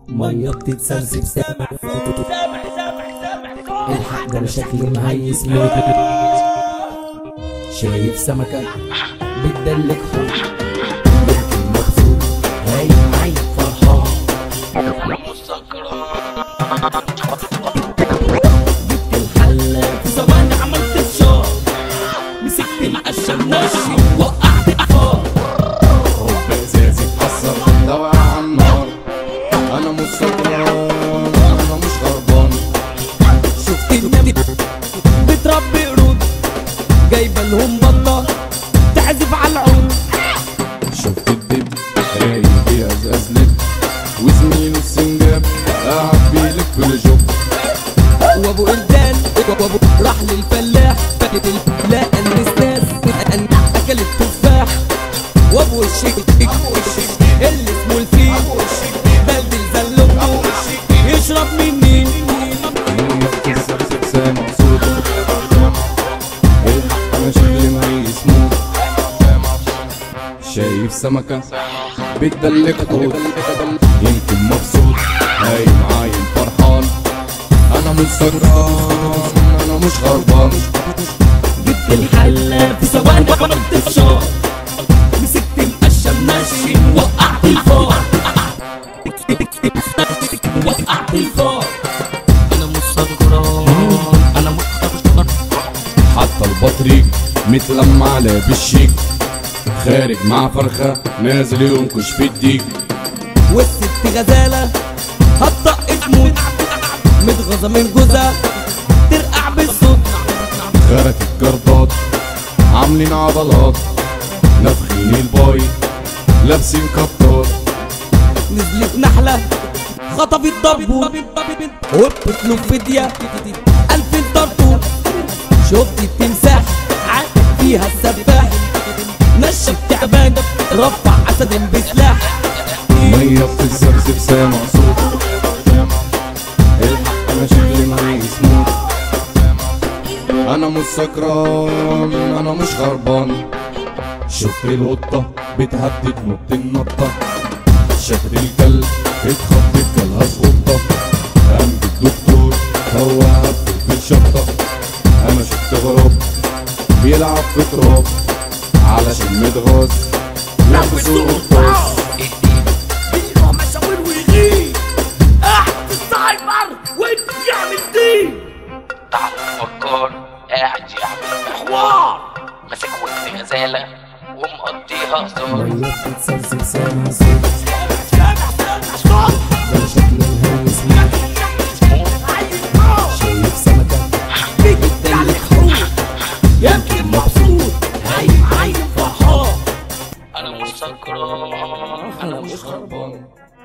مية بتتسرسب سامع الحق ده انا شكلي مهيس موت. شايف سمكة بتدلك حب يمكن مبسوط هاي معي فرحان. انا مسكران جبت الحلة في ثواني عملت فشار مسكت القشة ماشي وقعت الفار. حب ازازي اتكسر دوا على النار. انا مش سكران انا مش غربان. شفت النبي بتربي قرود جايبه لهم بطه تعزف على العود. شفت الدب رايق بيقزقز لب وزميله السنجاب قاعد بيلف الجب. وابو قردان وابو راح للفلاح فاتت لقى النسناس اكل التفاح. وابو الشيك اللي اسمه الفيل دلدل زلمه يشرب مني مية بتتسرسب سامع صوته الحق انا شكلي مهيس موت. شايف سمكة بتدلك حوت يمكن مبسوط هاي معايا فرحان. انا مش سكران انا مش غربان. جبت الحلة في ثواني عملت فشار مسكت القشة ماشي وقعت الفار. وقعت الفار. انا مش سكران انا مش غربان. حتى البطريق متلمع لابس شيك خارج مع فرخة نازل ينكش في الديك. والست غزالة هتطق تموت متغاظة من جوزها ترقع بالصوت. خرت الجربات عاملين عضلات نافخين الباي لابسين كبطات. نزلت نحلة خطفت ضبو وبتطلب فدية 2000 طرطوط. شفت التمساح فيها السفاح نشف تعبان رفع اسد بسلاح. مية بتتسرسب سامع صوته الحق انا شكلي مهيس موت. انا مش سكران انا مش غربان. شفت القطة بتهدد نط النطة. شافت الكلب اتخضت جالها سقطة. قام الدكتور هوها في الشطة. انا شفت غراب بيلعب في تراب علشان متغاظ لابسه قرطاس. بيروح مشاوير ويغيب قاعد في السايبر وانت بيعمل دي. تعال فكر قاعد يعمل حوار ماسك ودن غزالة ومقضيها هزار. مية بتتسرسب سامع صوت ده انا شكلي مهيس موت. شايف سمكة بتدلك حوت يمكن مبسوط هاي معايا فرحان. انا مش سكران انا مش غربان.